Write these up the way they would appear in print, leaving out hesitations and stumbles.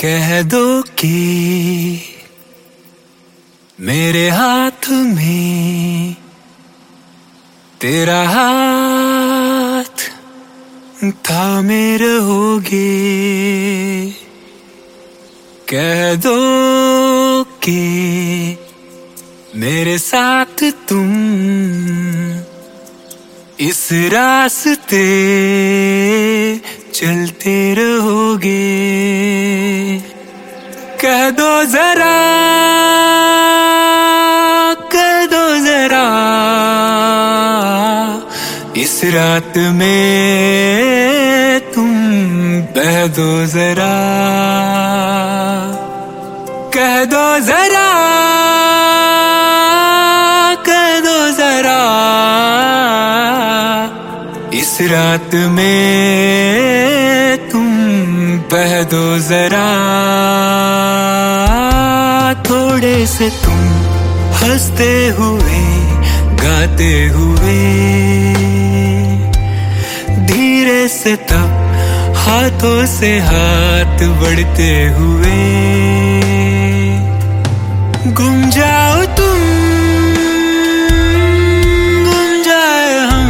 कह दो कि मेरे हाथ में तेरा हाथ थामे रहोगे। कह दो कि मेरे साथ तुम इस रास्ते चलते रहोगे। कह दो जरा, कह दो जरा, इस रात में तुम बह दो जरा। कह दो जरा, कह दो जरा, इस रात में तुम बह दो जरा। थोड़े से तुम हंसते हुए गाते हुए, धीरे से तब हाथों से हाथ बढ़ते हुए, गुम जाओ तुम, गुम जाए हम,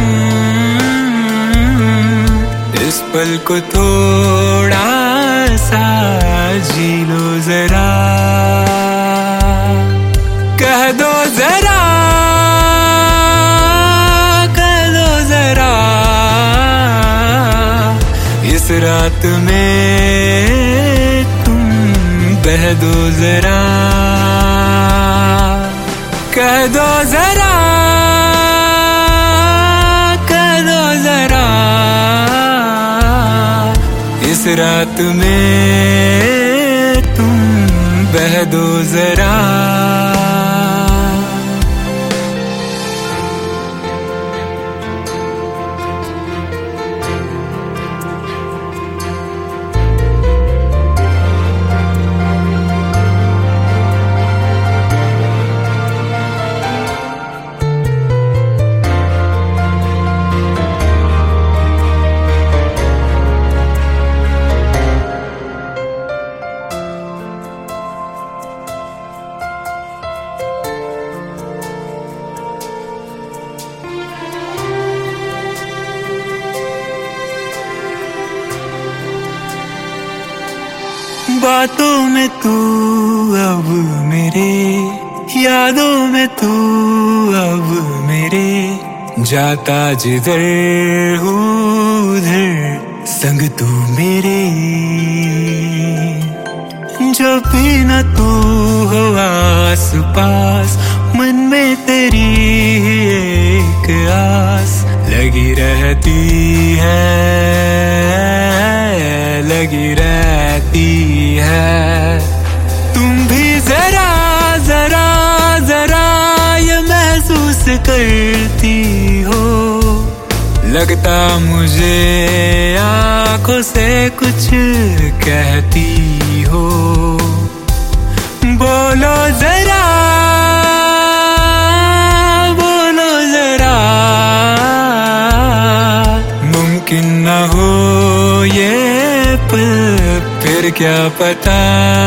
इस पल को थोड़ा सा जी लो जरा। कह दो जरा, कह दो जरा, इस रात में तुम बह दो जरा। कह दो जरा, कह दो जरा, इस रात में तुम बह दो जरा। बातों में तू अब मेरे, यादों में तू अब मेरे, जाता जिधर हूँ उधर संग तू मेरे। जब भी न तू हो आस पास, मन में तेरी एक आस लगी रहती है, लगी रहती है। तुम भी जरा जरा जरा ये महसूस करती हो, लगता मुझे आंखों से कुछ कहती हो। बोलो जरा, बोलो जरा, मुमकिन न हो ये पल फिर क्या पता।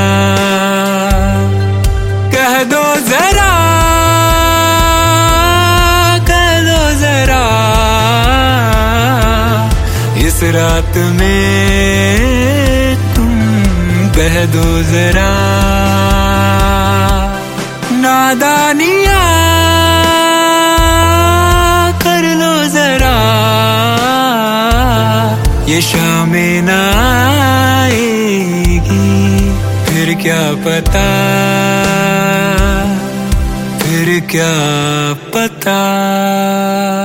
कह दो जरा, कह दो जरा, इस रात में तुम बह दो जरा। नादानियां कर लो जरा, ये शामें ना आएगी फिर क्या पता, फिर क्या पता।